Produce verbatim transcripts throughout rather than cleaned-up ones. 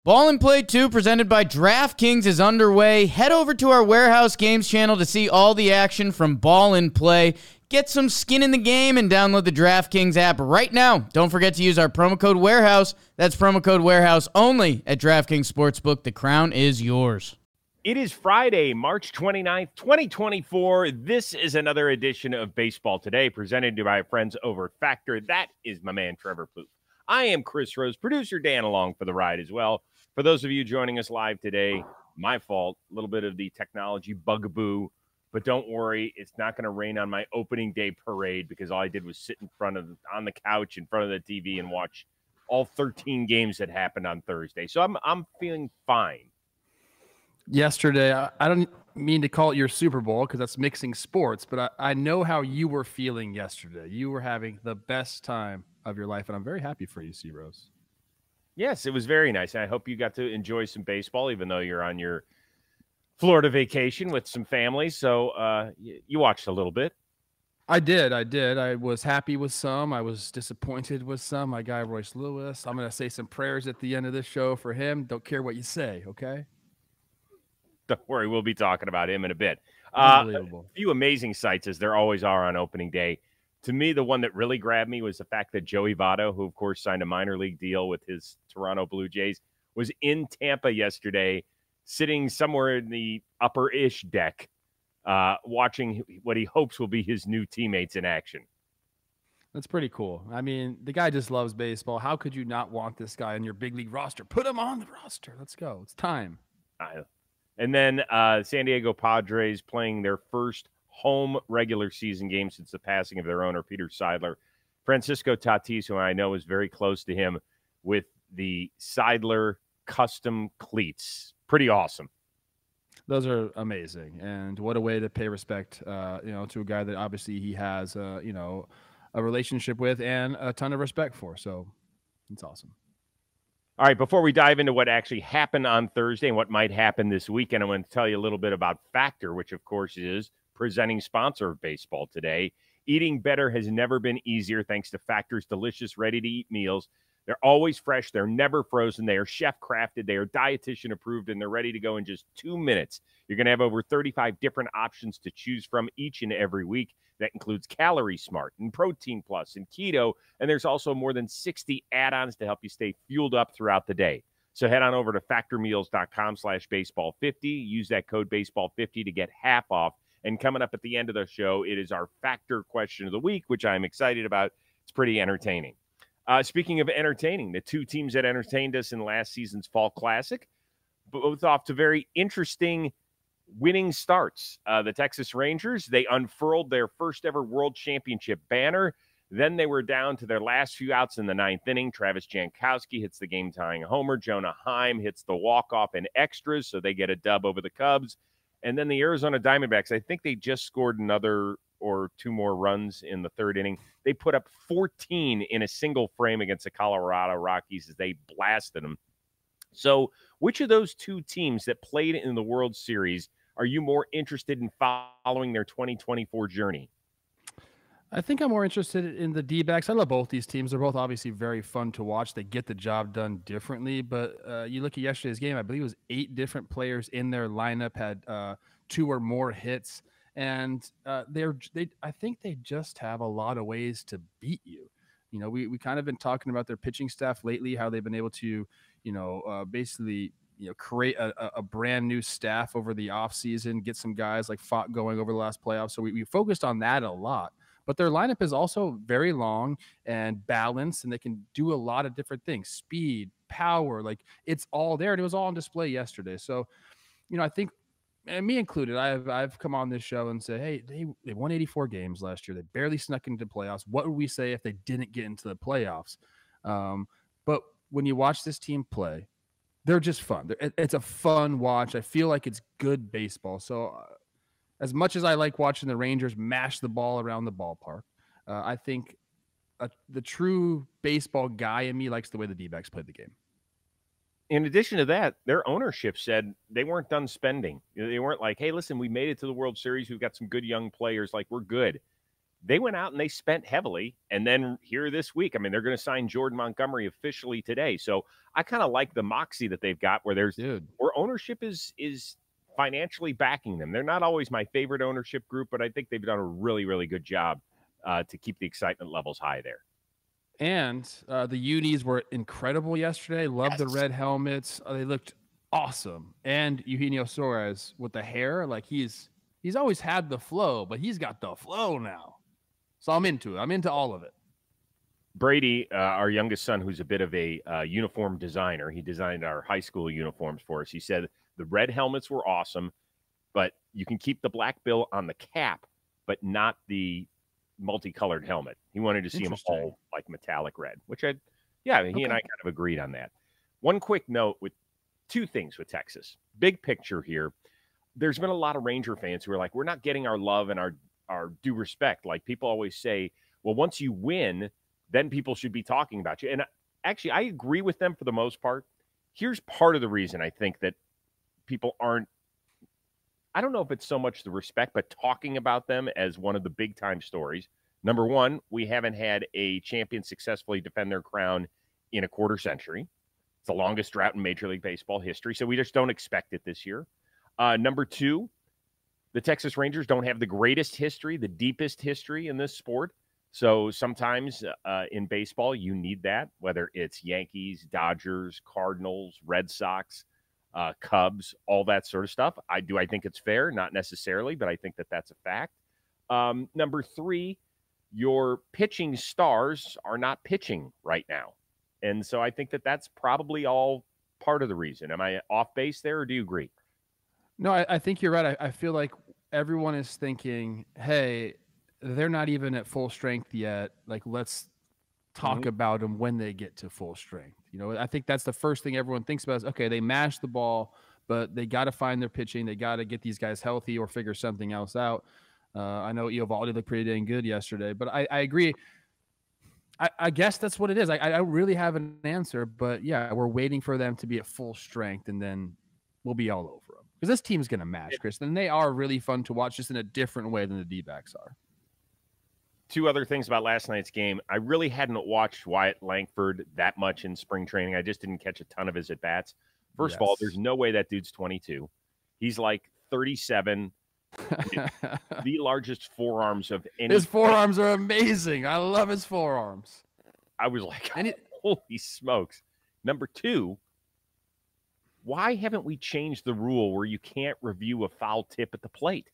Ball and Play two, presented by DraftKings, is underway. Head over to our Warehouse Games channel to see all the action from Ball and Play. Get some skin in the game and download the DraftKings app right now. Don't forget to use our promo code Warehouse. That's promo code Warehouse only at DraftKings Sportsbook. The crown is yours. It is Friday, March twenty-ninth, twenty twenty-four. This is another edition of Baseball Today, presented to my friends over at Factor. That is my man, Trevor Plouffe. I am Chris Rose, producer Dan along for the ride as well. For those of you joining us live today, my fault, a little bit of the technology bugaboo, but don't worry, it's not going to rain on my opening day parade because all I did was sit in front of, on the couch in front of the T V and watch all thirteen games that happened on Thursday. So I'm I'm feeling fine. Yesterday, I, I don't mean to call it your Super Bowl because that's mixing sports, but I, I know how you were feeling yesterday. You were having the best time of your life, and I'm very happy for you, C. Rose. Yes, it was very nice. I hope you got to enjoy some baseball, even though you're on your Florida vacation with some family. So uh, you, you watched a little bit. I did. I did. I was happy with some. I was disappointed with some. My guy, Royce Lewis. I'm going to say some prayers at the end of this show for him. Don't care what you say, okay? Don't worry. We'll be talking about him in a bit. Unbelievable. Uh, a few amazing sights, as there always are on opening day. To me, the one that really grabbed me was the fact that Joey Votto, who, of course, signed a minor league deal with his Toronto Blue Jays, was in Tampa yesterday, sitting somewhere in the upper-ish deck, uh, watching what he hopes will be his new teammates in action. That's pretty cool. I mean, the guy just loves baseball. How could you not want this guy on your big league roster? Put him on the roster. Let's go. It's time. Uh, and then uh, San Diego Padres playing their first home regular season game since the passing of their owner, Peter Seidler. Francisco Tatis, who I know is very close to him, with the Seidler custom cleats. Pretty awesome. Those are amazing. And what a way to pay respect, uh, you know, to a guy that obviously he has, uh, you know, a relationship with and a ton of respect for. So it's awesome. All right, before we dive into what actually happened on Thursday and what might happen this weekend, I want to tell you a little bit about Factor, which, of course, is presenting sponsor of Baseball Today. Eating better has never been easier thanks to Factor's delicious, ready-to-eat meals. They're always fresh. They're never frozen. They are chef-crafted. They are dietitian-approved, and they're ready to go in just two minutes. You're going to have over thirty-five different options to choose from each and every week. That includes Calorie Smart and Protein Plus and Keto, and there's also more than sixty add-ons to help you stay fueled up throughout the day. So head on over to factormeals.com slash baseball fifty. Use that code baseball fifty to get half off. And coming up at the end of the show, it is our Factor question of the week, which I'm excited about. It's pretty entertaining. Uh, speaking of entertaining, the two teams that entertained us in last season's Fall Classic, both off to very interesting winning starts. Uh, the Texas Rangers, they unfurled their first ever World Championship banner. Then they were down to their last few outs in the ninth inning. Travis Jankowski hits the game-tying homer. Jonah Heim hits the walk-off in extras, so they get a dub over the Cubs. And then the Arizona Diamondbacks, I think they just scored another or two more runs in the third inning. They put up fourteen in a single frame against the Colorado Rockies as they blasted them. So which of those two teams that played in the World Series are you more interested in following their twenty twenty-four journey? I think I'm more interested in the D-backs. I love both these teams. They're both obviously very fun to watch. They get the job done differently. But uh, you look at yesterday's game, I believe it was eight different players in their lineup had uh, two or more hits. And uh, they're, they, I think they just have a lot of ways to beat you. You know, we we kind of been talking about their pitching staff lately, how they've been able to, you know, uh, basically, you know, create a, a brand new staff over the offseason, get some guys like Fott going over the last playoffs. So we, we focused on that a lot. But their lineup is also very long and balanced, and they can do a lot of different things. Speed, power, like it's all there. And it was all on display yesterday. So, you know, I think, and me included, I've I've come on this show and said, hey, they, they won eighty-four games last year. They barely snuck into the playoffs. What would we say if they didn't get into the playoffs? Um, but when you watch this team play, they're just fun. They're, it's a fun watch. I feel like it's good baseball. So uh, as much as I like watching the Rangers mash the ball around the ballpark, uh, I think uh, the true baseball guy in me likes the way the D-backs played the game. In addition to that, their ownership said they weren't done spending. They weren't like, hey, listen, we made it to the World Series. We've got some good young players. Like, we're good. they went out and they spent heavily. And then here this week, I mean, they're going to sign Jordan Montgomery officially today. So I kind of like the moxie that they've got where there's Dude. where ownership is is financially backing them. They're not always my favorite ownership group, but I think they've done a really, really good job uh, to keep the excitement levels high there. And uh, the unis were incredible yesterday. Loved Yes. the red helmets. Uh, they looked awesome. And Eugenio Suarez with the hair, like he's he's always had the flow, but he's got the flow now. So I'm into it. I'm into all of it. Brady, uh, our youngest son, who's a bit of a uh, uniform designer, he designed our high school uniforms for us. He said the red helmets were awesome, but you can keep the black bill on the cap, but not the multicolored helmet. He wanted to see them all like metallic red, which I, yeah, he Okay. and I kind of agreed on that. One quick note with two things with Texas. Big picture here. There's been a lot of Ranger fans who are like, we're not getting our love and our, our due respect. Like people always say, well, once you win, then people should be talking about you. And actually, I agree with them for the most part. Here's part of the reason I think that people aren't, I don't know if it's so much the respect, but talking about them as one of the big time stories. Number one, we haven't had a champion successfully defend their crown in a quarter century. It's the longest drought in Major League Baseball history, so we just don't expect it this year. Uh, number two, the Texas Rangers don't have the greatest history, the deepest history in this sport. So sometimes uh, in baseball, you need that, whether it's Yankees, Dodgers, Cardinals, Red Sox, uh, Cubs, all that sort of stuff. I do. I think it's fair, not necessarily, but I think that that's a fact. Um, number three, your pitching stars are not pitching right now. And so I think that that's probably all part of the reason. Am I off base there, or do you agree? No, I, I think you're right. I, I feel like everyone is thinking, hey, they're not even at full strength yet. Like, let's talk Mhm. about them when they get to full strength. You know, I think that's the first thing everyone thinks about is, okay, they mashed the ball, but they got to find their pitching. They got to get these guys healthy or figure something else out. Uh, I know Eovaldi looked pretty dang good yesterday, but I, I agree. I, I guess that's what it is. I, I don't really have an answer, but yeah, we're waiting for them to be at full strength, and then we'll be all over them. Because this team's going to mash, Chris, and they are really fun to watch just in a different way than the D-backs are. Two other things about last night's game. I really hadn't watched Wyatt Langford that much in spring training. I just didn't catch a ton of his at-bats. First Yes. of all, there's no way that dude's twenty-two. He's like thirty-seven, the largest forearms of any. His forearms are amazing. I love his forearms. I was like, And it- holy smokes. Number two, why haven't we changed the rule where you can't review a foul tip at the plate?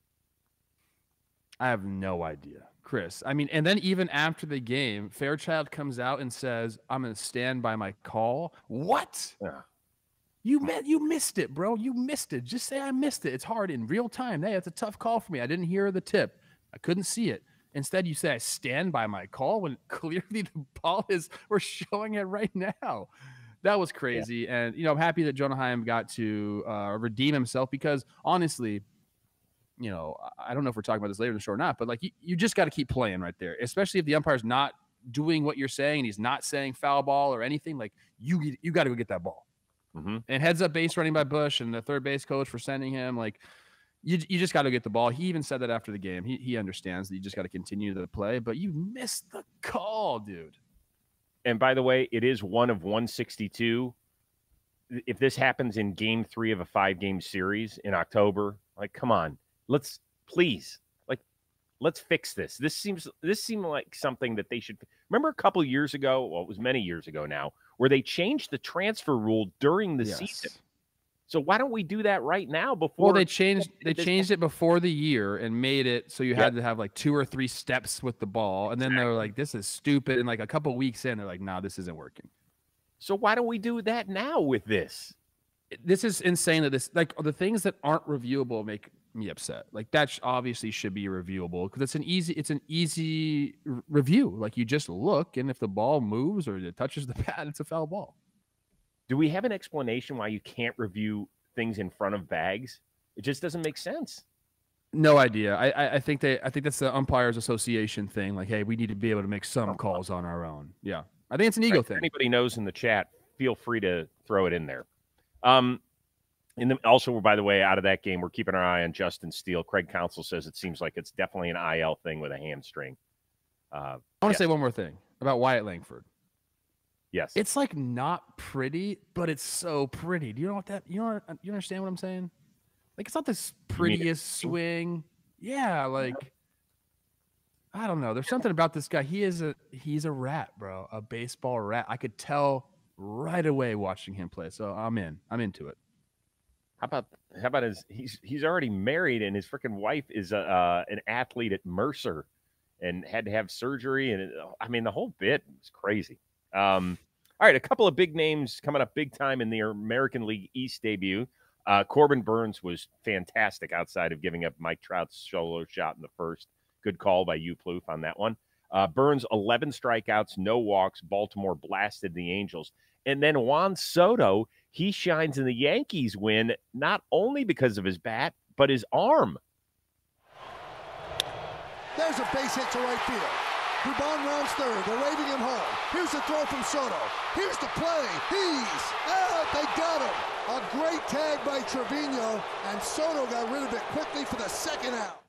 I have no idea, Chris. I mean, and then even after the game, Fairchild comes out and says, I'm going to stand by my call. What? Yeah. You met, you missed it, bro. You missed it. Just say I missed it. It's hard in real time. Hey, it's a tough call for me. I didn't hear the tip. I couldn't see it. Instead, you say I stand by my call when clearly the ball is, we're showing it right now. That was crazy. Yeah. And, you know, I'm happy that Jonah Heim got to uh, redeem himself because honestly, you know, I don't know if we're talking about this later in the show or not, but like you, you just got to keep playing right there, especially if the umpire's not doing what you're saying and he's not saying foul ball or anything. Like you, you got to go get that ball. Mm-hmm. And heads up base running by Bush and the third base coach for sending him. Like you, you just got to get the ball. He even said that after the game. He he understands that you just got to continue to play, but you missed the call, dude. And by the way, it is one of one sixty-two. If this happens in game three of a five-game series in October, like, come on. Let's please, like, let's fix this. This seems this seemed like something that they should remember a couple years ago. Well, it was many years ago now, where they changed the transfer rule during the Yes. season. So why don't we do that right now? Before Well, they changed they changed it before the year and made it so you Yep. had to have like two or three steps with the ball, and then Exactly. they were like, "This is stupid." And like a couple weeks in, they're like, "Nah, this isn't working." So why don't we do that now with this? This is insane that this like the things that aren't reviewable make me upset. Like that sh- obviously should be reviewable because it's an easy it's an easy r- review. Like you just look, and if the ball moves or it touches the pad, it's a foul ball. Do we have an explanation why you can't review things in front of bags? It just doesn't make sense. No idea. I, I I think they I think that's the umpires association thing. Like, hey, we need to be able to make some calls on our own. Yeah, I think it's an ego Right. If thing. anybody knows in the chat, feel free to throw it in there. Um, In the, also, by the way, out of that game, we're keeping our eye on Justin Steele. Craig Counsell says it seems like it's definitely an I L thing with a hamstring. Uh, I want to yes. say one more thing about Wyatt Langford. Yes. It's like not pretty, but it's so pretty. Do you know what that? You know, you understand what I'm saying? Like it's not this prettiest swing. Yeah, like I don't know. There's something about this guy. He is a he's a rat, bro. A baseball rat. I could tell right away watching him play. So I'm in. I'm into it. How about how about his? He's he's already married, and his freaking wife is a, uh, an athlete at Mercer, and had to have surgery. And it, I mean, the whole bit was crazy. Um, all right, a couple of big names coming up big time in the American League East debut. Uh, Corbin Burnes was fantastic outside of giving up Mike Trout's solo shot in the first. Good call by you, Plouffe, on that one. Uh, Burnes, eleven strikeouts, no walks. Baltimore blasted the Angels. And then Juan Soto, he shines in the Yankees win, not only because of his bat, but his arm. There's a base hit to right field. Dubon rounds third. They're waving him home. Here's the throw from Soto. Here's the play. He's out. They got him. A great tag by Trevino, and Soto got rid of it quickly for the second out.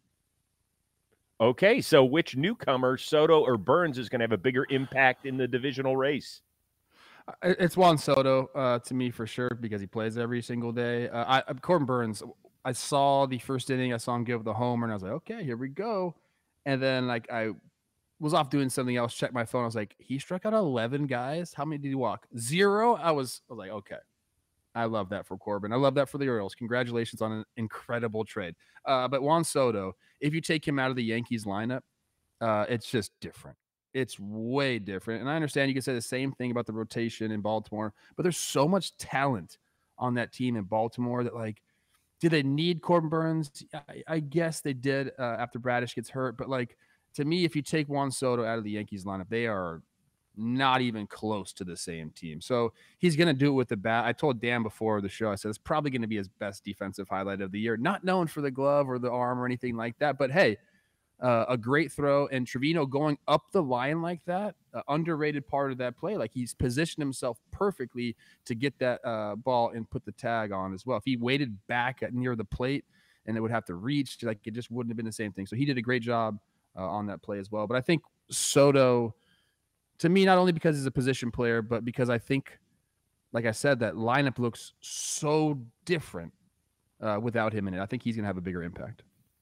Okay, so which newcomer, Soto or Burnes, is going to have a bigger impact in the divisional race? It's Juan Soto uh, to me for sure because he plays every single day. Uh, I, Corbin Burnes, I saw the first inning. I saw him give the homer, and I was like, okay, here we go. And then like I was off doing something else, checked my phone. I was like, he struck out eleven guys. How many did he walk? Zero. I was, I was like, okay. I love that for Corbin. I love that for the Orioles. Congratulations on an incredible trade. Uh, but Juan Soto, if you take him out of the Yankees lineup, uh, it's just different. It's way different. And I understand you can say the same thing about the rotation in Baltimore, but there's so much talent on that team in Baltimore that, like, do they need Corbin Burnes? I, I guess they did uh, after Bradish gets hurt. But, like, to me, if you take Juan Soto out of the Yankees lineup, they are not even close to the same team. So he's going to do it with the bat. I told Dan before the show, I said it's probably going to be his best defensive highlight of the year. Not known for the glove or the arm or anything like that, but hey, uh, a great throw. And Trevino going up the line like that, uh, underrated part of that play. Like he's positioned himself perfectly to get that uh, ball and put the tag on as well. If he waited back at near the plate and it would have to reach, like it just wouldn't have been the same thing. So he did a great job uh, on that play as well. But I think Soto, to me, not only because he's a position player, but because I think, like I said, that lineup looks so different uh, without him in it. I think he's going to have a bigger impact.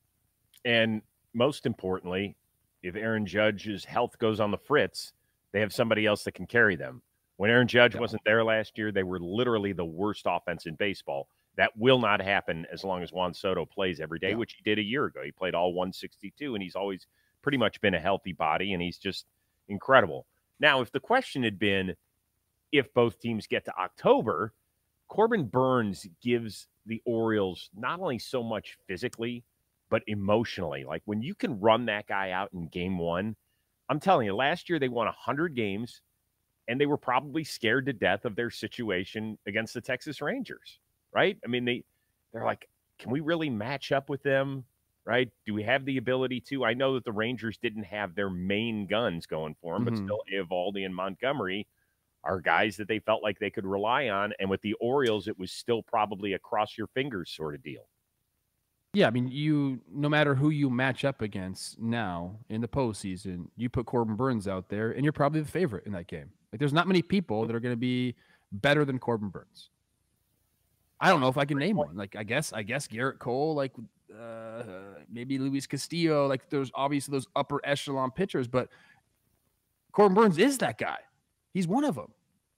And most importantly, if Aaron Judge's health goes on the fritz, they have somebody else that can carry them. When Aaron Judge yeah. wasn't there last year, they were literally the worst offense in baseball. That will not happen as long as Juan Soto plays every day, yeah. which he did a year ago. He played all one sixty-two, and he's always pretty much been a healthy body, and he's just incredible. Now, if the question had been if both teams get to October, Corbin Burnes gives the Orioles not only so much physically, but emotionally. Like when you can run that guy out in game one, I'm telling you, last year they won one hundred games, and they were probably scared to death of their situation against the Texas Rangers, right? I mean, they, they're like, can we really match up with them? Right? Do we have the ability to? I know that the Rangers didn't have their main guns going for them, mm-hmm. but still Eovaldi and Montgomery are guys that they felt like they could rely on. And with the Orioles, it was still probably a cross your fingers sort of deal. Yeah, I mean, you no matter who you match up against now in the postseason, you put Corbin Burnes out there, and you're probably the favorite in that game. Like, there's not many people that are going to be better than Corbin Burnes. I don't know if I can name one. Like, I guess, I guess Garrett Cole, like. Uh, maybe Luis Castillo, like there's obviously those upper echelon pitchers, but Corbin Burnes is that guy. He's one of them.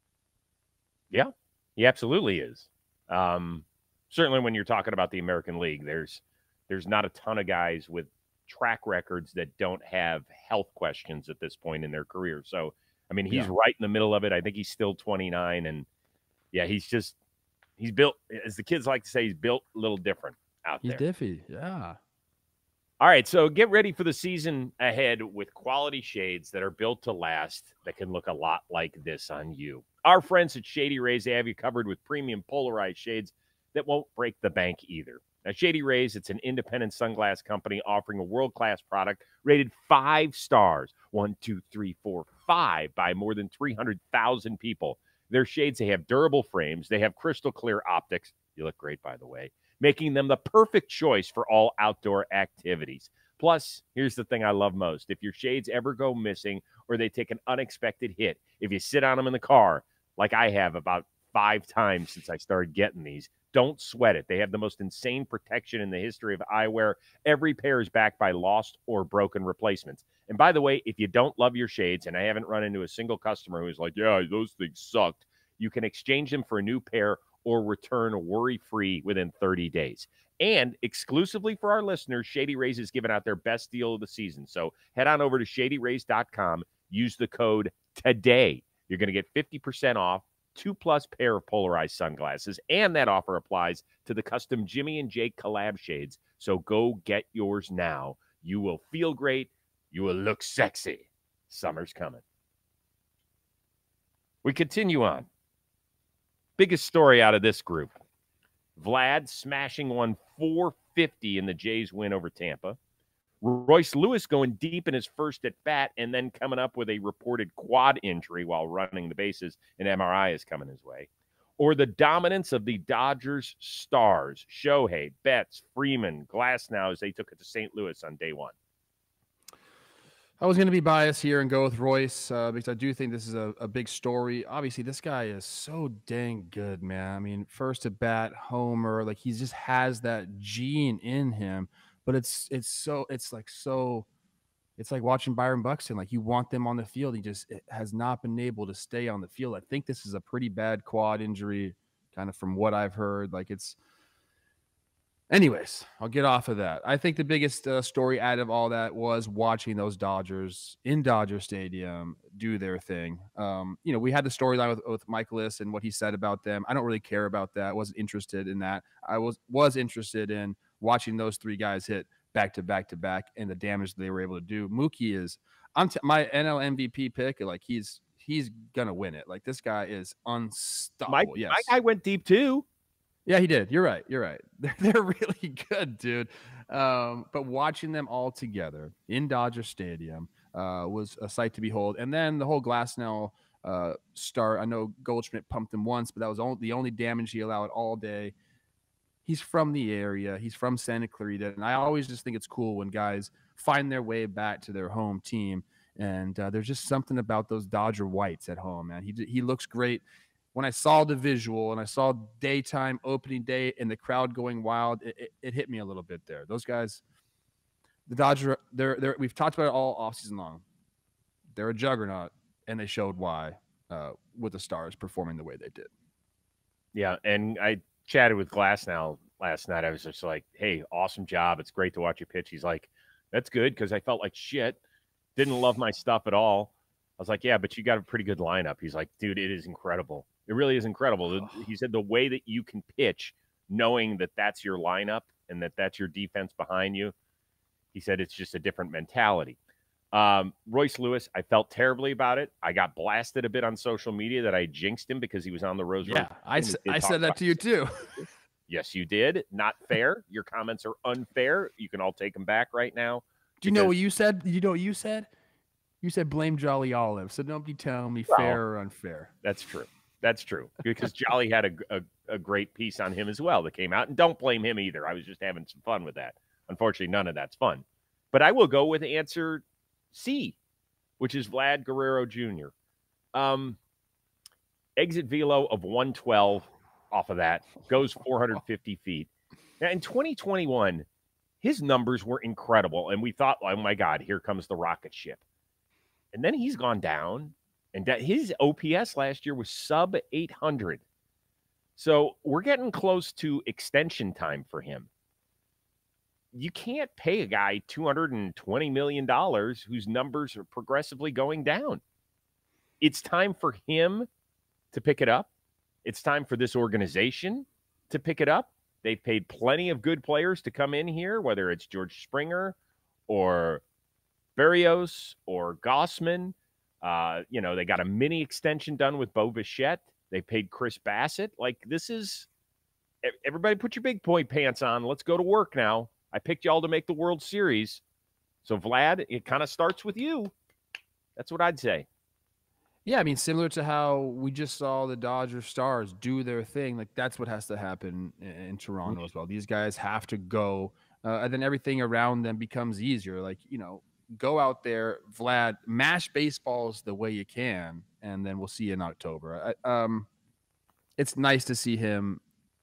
Yeah, he absolutely is. Um, certainly when you're talking about the American League, there's there's not a ton of guys with track records that don't have health questions at this point in their career. So, I mean, he's yeah. right in the middle of it. I think he's still twenty-nine, and yeah, he's just he's built, as the kids like to say, he's built a little different. Out He's there. diffy, yeah. All right, so get ready for the season ahead with quality shades that are built to last that can look a lot like this on you. Our friends at Shady Rays, they have you covered with premium polarized shades that won't break the bank either. Now, Shady Rays, it's an independent sunglass company offering a world-class product rated five stars, one, two, three, four, five, by more than three hundred thousand people. Their shades, they have durable frames, they have crystal clear optics, You look great, by the way. Making them the perfect choice for all outdoor activities. Plus, here's the thing I love most. If your shades ever go missing or they take an unexpected hit, if you sit on them in the car, like I have about five times since I started getting these, don't sweat it. They have the most insane protection in the history of eyewear. Every pair is backed by lost or broken replacements. And by the way, if you don't love your shades, and I haven't run into a single customer who's like, yeah, those things sucked, you can exchange them for a new pair or return worry-free within thirty days. And exclusively for our listeners, Shady Rays is giving out their best deal of the season. So head on over to shady rays dot com. Use the code TODAY. You're going to get fifty percent off two-plus pair of polarized sunglasses, and that offer applies to the custom Jimmy and Jake collab shades. So go get yours now. You will feel great. You will look sexy. Summer's coming. We continue on. Biggest story out of this group. Vlad smashing one four fifty in the Jays win over Tampa. Royce Lewis going deep in his first at bat and then coming up with a reported quad injury while running the bases. An M R I is coming his way. Or the dominance of the Dodgers stars, Shohei, Betts, Freeman, Glasnow, as they took it to Saint Louis on day one. I was going to be biased here and go with Royce uh, because I do think this is a, a big story. Obviously, this guy is so dang good, man. I mean, first at bat, homer, like he just has that gene in him. But it's it's so it's like so it's like watching Byron Buxton. Like you want them on the field. He just has not been able to stay on the field. I think this is a pretty bad quad injury, kind of from what I've heard. Like it's. Anyways, I'll get off of that. I think the biggest uh, story out of all that was watching those Dodgers in Dodger Stadium do their thing. Um, you know, we had the storyline with, with Michaelis and what he said about them. I don't really care about that. I wasn't interested in that. I was was interested in watching those three guys hit back to back to back and the damage they were able to do. Mookie is I'm t- my N L M V P pick. Like he's he's gonna win it. Like this guy is unstoppable. My, yes, my guy went deep too. Yeah, he did. You're right. You're right. They're, they're really good, dude. Um, but watching them all together in Dodger Stadium uh, was a sight to behold. And then the whole Glasnow uh, start. I know Goldschmidt pumped him once, but that was only, the only damage he allowed all day. He's from the area. He's from Santa Clarita. And I always just think it's cool when guys find their way back to their home team. And uh, there's just something about those Dodger whites at home, man. He he looks great. When I saw the visual and I saw daytime opening day and the crowd going wild, it, it, it hit me a little bit there. Those guys, the Dodgers, they're, they're, we've talked about it all offseason long. They're a juggernaut, and they showed why uh, with the Stars performing the way they did. Yeah, and I chatted with Glasnow last night. I was just like, hey, awesome job. It's great to watch you pitch. He's like, that's good because I felt like shit. Didn't love my stuff at all. I was like, yeah, but you got a pretty good lineup. He's like, dude, it is incredible. It really is incredible. He said the way that you can pitch knowing that that's your lineup and that that's your defense behind you, he said it's just a different mentality. Um, Royce Lewis, I felt terribly about it. I got blasted a bit on social media that I jinxed him because he was on the Rose. Yeah, I, I said that to you too. Yes, you did. Not fair. Your comments are unfair. You can all take them back right now. Do you know what you said? You know what you said? You said blame Jolly Olive. So don't be telling me well, fair or unfair. That's true. That's true. Because Jolly had a, a, a great piece on him as well that came out. And don't blame him either. I was just having some fun with that. Unfortunately, none of that's fun. But I will go with answer C, which is Vlad Guerrero Junior Um, exit velo of one twelve off of that. Goes four hundred fifty feet. Now, in twenty twenty-one, his numbers were incredible. And we thought, oh, my God, here comes the rocket ship. And then he's gone down. And that his O P S last year was sub eight hundred. So we're getting close to extension time for him. You can't pay a guy two hundred twenty million dollars whose numbers are progressively going down. It's time for him to pick it up. It's time for this organization to pick it up. They've paid plenty of good players to come in here, whether it's George Springer or Berrios or Gossman. Uh, you know, they got a mini extension done with Bo Bichette. They paid Chris Bassett. Like, this is – everybody put your big boy pants on. Let's go to work now. I picked y'all to make the World Series. So, Vlad, it kind of starts with you. That's what I'd say. Yeah, I mean, similar to how we just saw the Dodger Stars do their thing, like that's what has to happen in, in Toronto as well. These guys have to go, uh, and then everything around them becomes easier. Like, you know, go out there, Vlad, mash baseballs the way you can, and then we'll see you in October. I, um, it's nice to see him.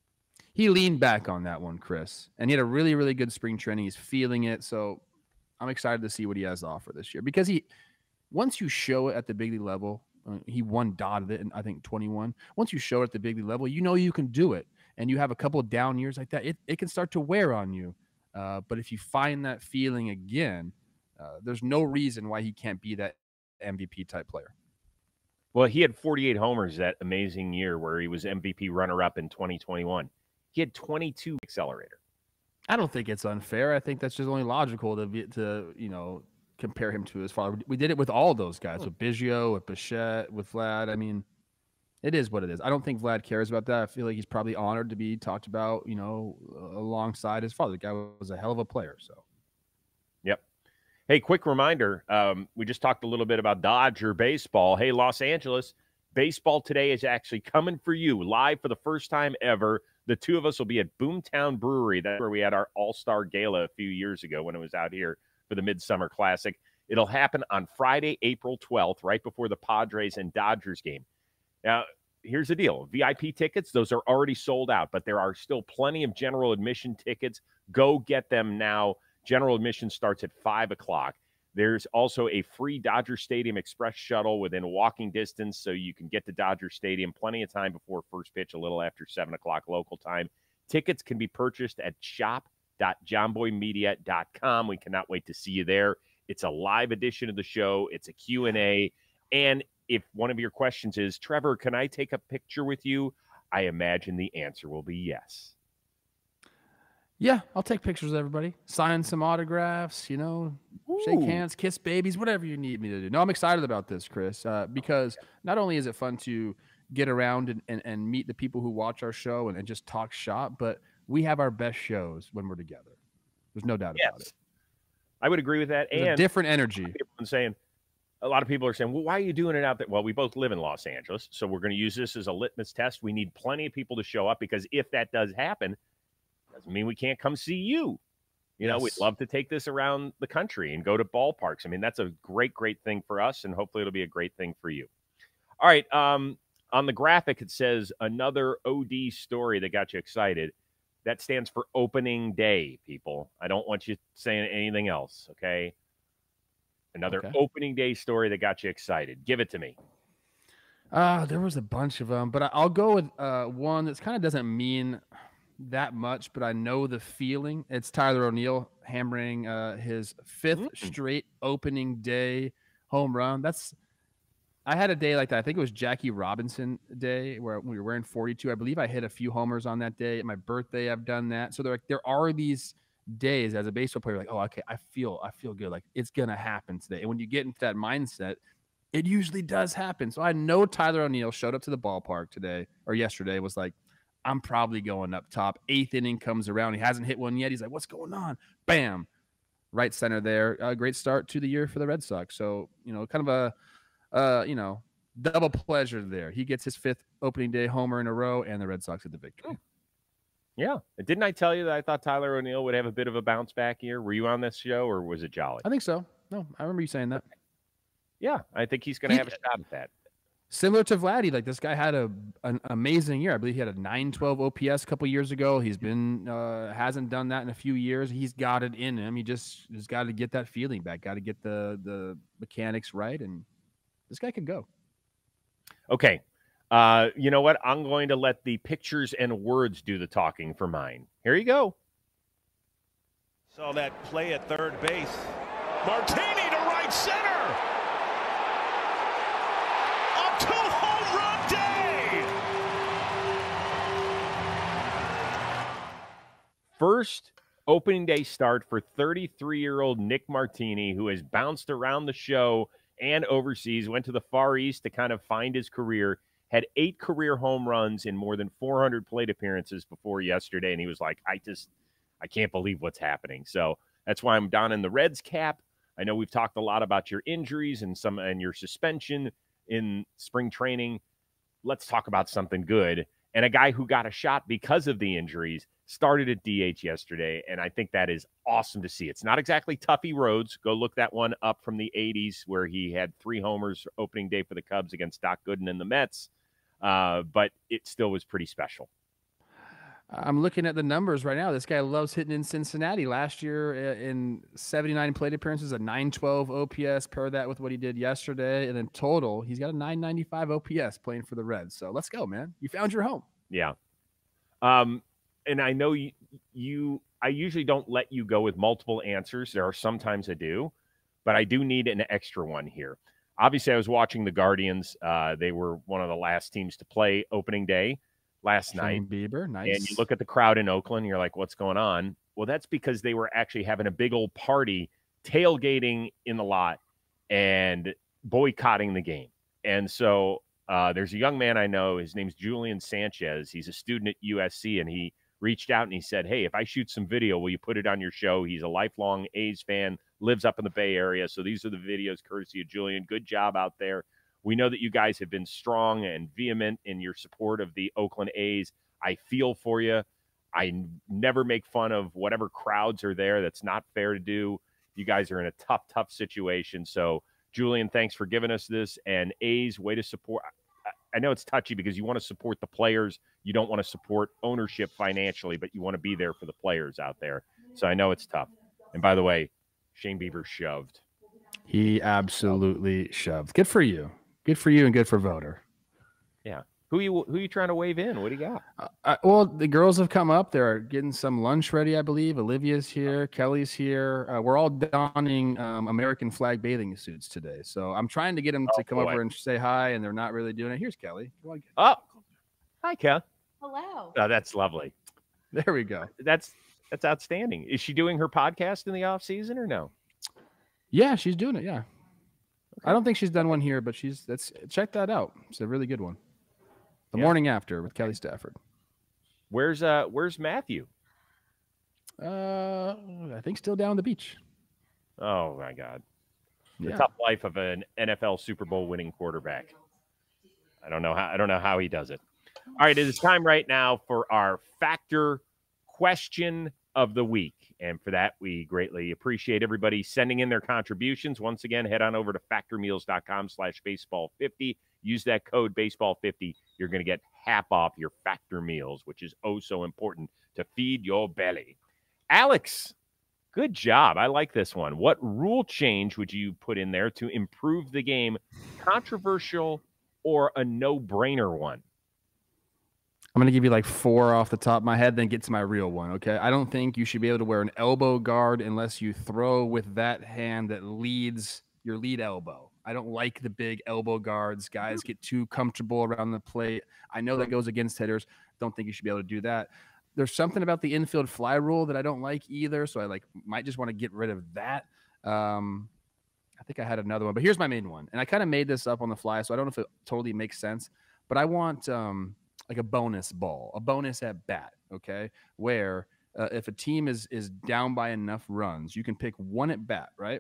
He leaned back on that one, Chris, and he had a really, really good spring training. He's feeling it, so I'm excited to see what he has to offer this year because he, once you show it at the big league level. Uh, he one dotted it in, I think, twenty-one. Once you show it at the big league level, you know you can do it. And you have a couple of down years like that, it, it can start to wear on you. Uh, but if you find that feeling again, uh, there's no reason why he can't be that M V P type player. Well, he had forty-eight homers that amazing year where he was M V P runner-up in twenty twenty-one. He had twenty-two accelerator. I don't think it's unfair. I think that's just only logical to be, to, you know, compare him to his father. We did it with all those guys, with Biggio, with Bichette, with Vlad. I mean, it is what it is. I don't think Vlad cares about that. I feel like he's probably honored to be talked about, you know, alongside his father. The guy was a hell of a player. So, yep. Hey, quick reminder. Um, we just talked a little bit about Dodger baseball. Hey, Los Angeles, baseball today is actually coming for you live for the first time ever. The two of us will be at Boomtown Brewery. That's where we had our All-Star Gala a few years ago when it was out here for the Midsummer Classic. It'll happen on Friday, April twelfth, right before the Padres and Dodgers game. Now, here's the deal. V I P tickets, those are already sold out, but there are still plenty of general admission tickets. Go get them now. General admission starts at five o'clock. There's also a free Dodger Stadium Express shuttle within walking distance, so you can get to Dodger Stadium plenty of time before first pitch, a little after seven o'clock local time. Tickets can be purchased at shop dot john boy media dot com. We cannot wait to see you there. It's a live edition of the show. It's a Q and A. And if one of your questions is, Trevor, can I take a picture with you? I imagine the answer will be yes. Yeah, I'll take pictures of everybody. Sign some autographs, you know, Ooh. Shake hands, kiss babies, whatever you need me to do. No, I'm excited about this, Chris, uh, because not only is it fun to get around and, and, and meet the people who watch our show and, and just talk shop, but we have our best shows when we're together. There's no doubt yes. about it. I would agree with that. There's and a different energy. I'm saying, a lot of people are saying, well, why are you doing it out there? Well, we both live in Los Angeles, so we're going to use this as a litmus test. We need plenty of people to show up because if that does happen, doesn't mean we can't come see you. You know, yes. We'd love to take this around the country and go to ballparks. I mean, that's a great, great thing for us, and hopefully it'll be a great thing for you. All right. Um, on the graphic, it says another O D story that got you excited. That stands for opening day, people. I don't want you saying anything else, okay? Another okay. opening day story that got you excited. Give it to me. Uh, there was a bunch of them, but I'll go with uh, one that kind of doesn't mean that much, but I know the feeling. It's Tyler O'Neill hammering uh, his fifth mm-hmm. straight opening day home run. That's I had a day like that. I think it was Jackie Robinson Day where we were wearing forty-two. I believe I hit a few homers on that day. At my birthday, I've done that. So there, there are these days as a baseball player, like, oh, okay, I feel, I feel good. Like it's gonna happen today. And when you get into that mindset, it usually does happen. So I know Tyler O'Neill showed up to the ballpark today or yesterday. Was like, I'm probably going up top. Eighth inning comes around. He hasn't hit one yet. He's like, what's going on? Bam, right center there. A great start to the year for the Red Sox. So you know, kind of a Uh, you know, double pleasure there. He gets his fifth opening day homer in a row, and the Red Sox get the victory. Yeah. Didn't I tell you that I thought Tyler O'Neill would have a bit of a bounce back year? Were you on this show, or was it Jolly? I think so. No, I remember you saying that. Yeah, I think he's going to have a shot at that. Similar to Vladdy, like this guy had a an amazing year. I believe he had a nine twelve O P S a couple years ago. He's been uh, hasn't done that in a few years. He's got it in him. He just just got to get that feeling back. Got to get the the mechanics right, and this guy can go. Okay. Uh, you know what? I'm going to let the pictures and words do the talking for mine. Here you go. Saw that play at third base. Martini to right center. A two-home run day. First opening day start for thirty-three-year-old Nick Martini, who has bounced around the show and overseas, went to the Far East to kind of find his career, had eight career home runs in more than four hundred plate appearances before yesterday, and he was like, I just, I can't believe what's happening. So that's why I'm down in the Reds cap. I know we've talked a lot about your injuries and some and your suspension. in spring training. Let's talk about something good. And a guy who got a shot because of the injuries started at D H yesterday, and I think that is awesome to see. It's not exactly Tuffy Rhodes. Go look that one up from the eighties where he had three homers opening day for the Cubs against Doc Gooden and the Mets, uh, but it still was pretty special. I'm looking at the numbers right now. This guy loves hitting in Cincinnati. Last year in seventy-nine plate appearances, a nine twelve O P S. Pair that with what he did yesterday, and in total, he's got a nine ninety-five O P S playing for the Reds. So let's go, man. You found your home. Yeah. Um, and I know you, you, I usually don't let you go with multiple answers. There are sometimes I do, but I do need an extra one here. Obviously, I was watching the Guardians. Uh, they were one of the last teams to play opening day last Shane night. Bieber, nice. And you look at the crowd in Oakland, you're like, what's going on? Well, that's because they were actually having a big old party, tailgating in the lot and boycotting the game. And so uh, there's a young man I know. His name's Julian Sanchez. He's a student at U S C, and he reached out and he said, hey, if I shoot some video, will you put it on your show? He's a lifelong A's fan, lives up in the Bay Area. So these are the videos courtesy of Julian. Good job out there. We know that you guys have been strong and vehement in your support of the Oakland A's. I feel for you. I n- never make fun of whatever crowds are there. That's not fair to do. You guys are in a tough, tough situation. So, Julian, thanks for giving us this. And A's, way to support. I, I know it's touchy because you want to support the players. You don't want to support ownership financially, but you want to be there for the players out there. So I know it's tough. And by the way, Shane Bieber shoved. He absolutely shoved. Good for you. Good for you and good for Voter. Yeah. Who you who you trying to wave in? What do you got? Uh, I, well, the girls have come up. They're getting some lunch ready, I believe. Olivia's here. Kelly's here. Uh, we're all donning um, American flag bathing suits today. So I'm trying to get them Oh, to come boy. over and say hi, and they're not really doing it. Here's Kelly. Come on. Oh, hi, Kel. Hello. Oh, that's lovely. There we go. That's that's outstanding. Is she doing her podcast in the off season or no? Yeah, she's doing it. Yeah. I don't think she's done one here, but she's that's check that out. It's a really good one. The Yeah. Morning After with Kelly Stafford. Where's uh Where's Matthew? Uh, I think still down the beach. Oh my God, the Yeah. tough life of an N F L Super Bowl winning quarterback. I don't know how I don't know how he does it. All right, it is time right now for our Factor question of the week. And for that, we greatly appreciate everybody sending in their contributions. Once again, head on over to factormeals.com slash baseball 50. Use that code baseball fifty. You're going to get half off your Factor meals, which is oh so important to feed your belly. Alex, good job. I like this one. What rule change would you put in there to improve the game? Controversial or a no-brainer one? I'm going to give you like four off the top of my head, then get to my real one, okay? I don't think you should be able to wear an elbow guard unless you throw with that hand that leads your lead elbow. I don't like the big elbow guards. Guys get too comfortable around the plate. I know that goes against hitters. Don't think you should be able to do that. There's something about the infield fly rule that I don't like either, so I like might just want to get rid of that. Um, I think I had another one, but here's my main one. And I kind of made this up on the fly, so I don't know if it totally makes sense, but I want um, – like a bonus ball, a bonus at bat, okay? Where uh, if a team is is down by enough runs, you can pick one at bat, right?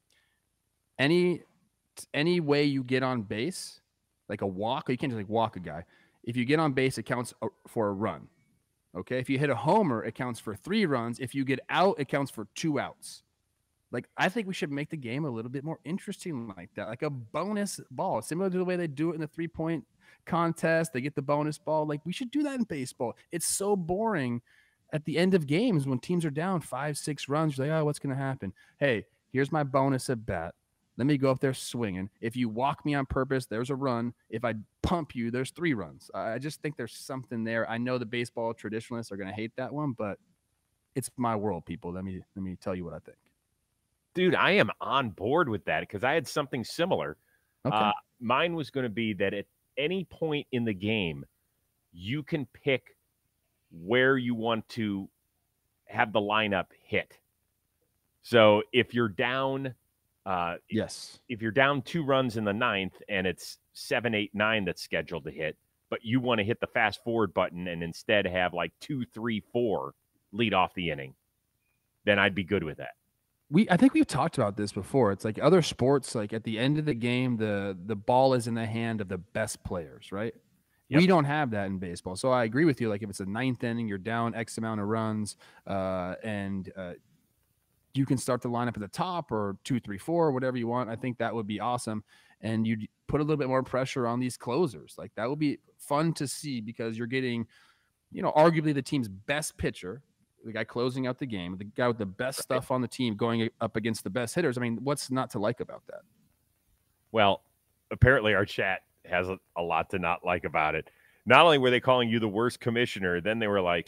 Any any way you get on base, like a walk, you can't just like walk a guy. If you get on base, it counts for a run, okay? If you hit a homer, it counts for three runs. If you get out, it counts for two outs. Like, I think we should make the game a little bit more interesting like that, like a bonus ball, similar to the way they do it in the three-point contest. They get the bonus ball. Like, we should do that in baseball. It's so boring at the end of games when teams are down five, six runs. You're like, oh, what's going to happen? Hey, here's my bonus at bat. Let me go up there swinging. If you walk me on purpose, there's a run. If I pump you, there's three runs. I just think there's something there. I know the baseball traditionalists are going to hate that one, but it's my world, people. Let me let me tell you what I think. Dude, I am on board with that because I had something similar. Okay. Uh, mine was going to be that at any point in the game, you can pick where you want to have the lineup hit. So if you're down, uh, yes, if you're down two runs in the ninth and it's seven, eight, nine that's scheduled to hit, but you want to hit the fast forward button and instead have like two, three, four lead off the inning, then I'd be good with that. we I think we've talked about this before. It's like other sports, like at the end of the game, the the ball is in the hand of the best players, right? Yep. We don't have that in baseball. So I agree with you. Like if it's a ninth inning, you're down X amount of runs, uh, and uh, you can start the lineup at the top or two, three, four, whatever you want. I think that would be awesome. And you put a little bit more pressure on these closers. Like that would be fun to see because you're getting, you know, arguably the team's best pitcher, the guy closing out the game, the guy with the best stuff on the team going up against the best hitters. I mean, what's not to like about that? Well, apparently our chat has a, a lot to not like about it. Not only were they calling you the worst commissioner, then they were like,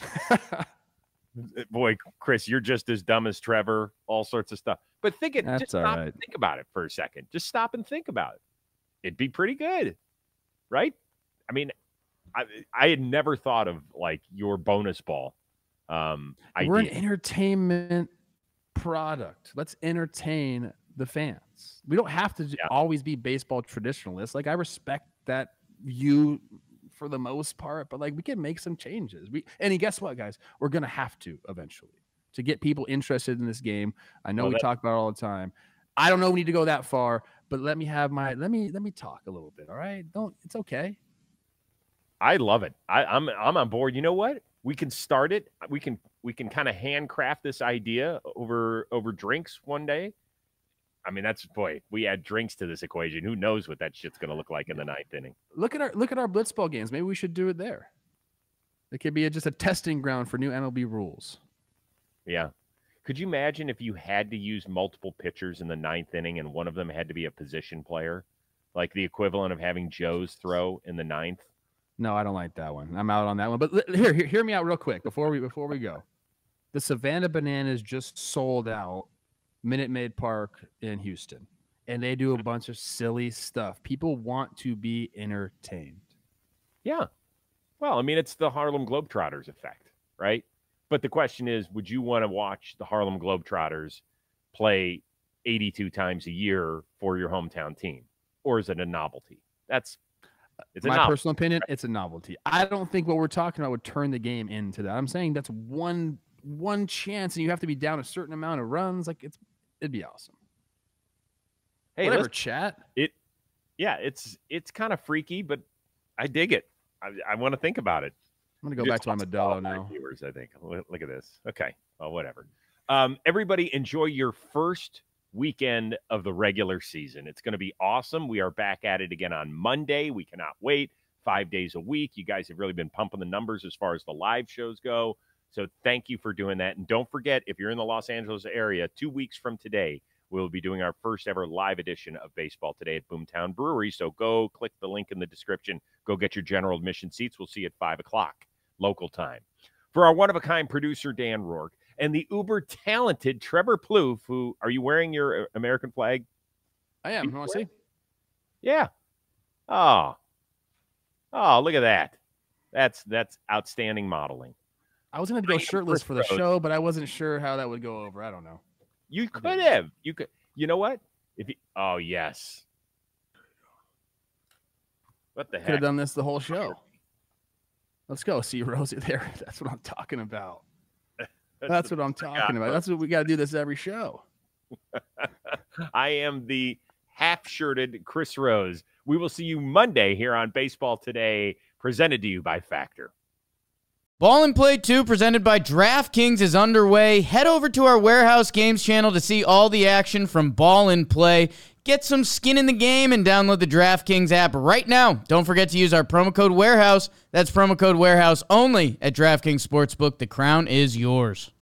boy, Chris, you're just as dumb as Trevor, all sorts of stuff. But think it, That's just stop right. and think about it for a second. Just stop and think about it. It'd be pretty good, right? I mean, I, I had never thought of like your bonus ball. Um, We're idea. an entertainment product. Let's entertain the fans. We don't have to Yeah. always be baseball traditionalists. Like I respect that you for the most part, but like we can make some changes. We and guess what, guys? We're gonna have to eventually to get people interested in this game. I know Well, we that- talk about it all the time. I don't know we need to go that far, but let me have my let me let me talk a little bit. All right. Don't it's okay. I love it. I, I'm I'm on board. You know what? We can start it. We can we can kind of handcraft this idea over over drinks one day. I mean, that's boy. We add drinks to this equation. Who knows what that shit's going to look like in the ninth inning? Look at our look at our blitzball games. Maybe we should do it there. It could be a, just a testing ground for new M L B rules. Yeah. Could you imagine if you had to use multiple pitchers in the ninth inning and one of them had to be a position player, like the equivalent of having Joe's throw in the ninth? No, I don't like that one. I'm out on that one. But li- here, here, hear me out real quick before we before we go. The Savannah Bananas just sold out Minute Maid Park in Houston, and they do a bunch of silly stuff. People want to be entertained. Yeah. Well, I mean, it's the Harlem Globetrotters effect, right? But the question is, would you want to watch the Harlem Globetrotters play eighty-two times a year for your hometown team? Or is it a novelty? That's it's a My novelty. personal opinion, it's a novelty. I don't think what we're talking about would turn the game into that. I'm saying that's one one chance, and you have to be down a certain amount of runs. Like it's it'd be awesome. Hey, Whatever, let's- chat. it yeah, it's it's kind of freaky, but I dig it. I, I want to think about it. I'm gonna go Just back to my lost Modelo all my now. Viewers, I think. Look look at this. Okay. Well, whatever. Um, everybody, enjoy your first weekend of the regular season. It's going to be awesome. We are back at it again on Monday. We cannot wait. Five days a week. You guys have really been pumping the numbers as far as the live shows go. So thank you for doing that. And don't forget, if you're in the Los Angeles area, two weeks from today, we'll be doing our first ever live edition of Baseball Today at Boomtown Brewery. So go click the link in the description. Go get your general admission seats. We'll see you at five o'clock local time. For our one-of-a-kind producer, Dan Rourke, and the uber-talented Trevor Plouffe, who, are you wearing your American flag? I am. You want to see? Yeah. Oh. Oh, look at that. That's that's outstanding modeling. I was gonna go I am shirtless Chris for the Rose. show, but I wasn't sure how that would go over. I don't know. You could have. You could. You know what? If you, oh yes. What the Could have heck? done this the whole show. Let's go. See Rosie there. That's what I'm talking about. That's what I'm talking about. That's what we got to do this every show. I am the half-shirted Chris Rose. We will see you Monday here on Baseball Today, presented to you by Factor. Ball and Play two, presented by DraftKings, is underway. Head over to our Warehouse Games channel to see all the action from Ball and Play. Get some skin in the game and download the DraftKings app right now. Don't forget to use our promo code Warehouse. That's promo code Warehouse only at DraftKings Sportsbook. The crown is yours.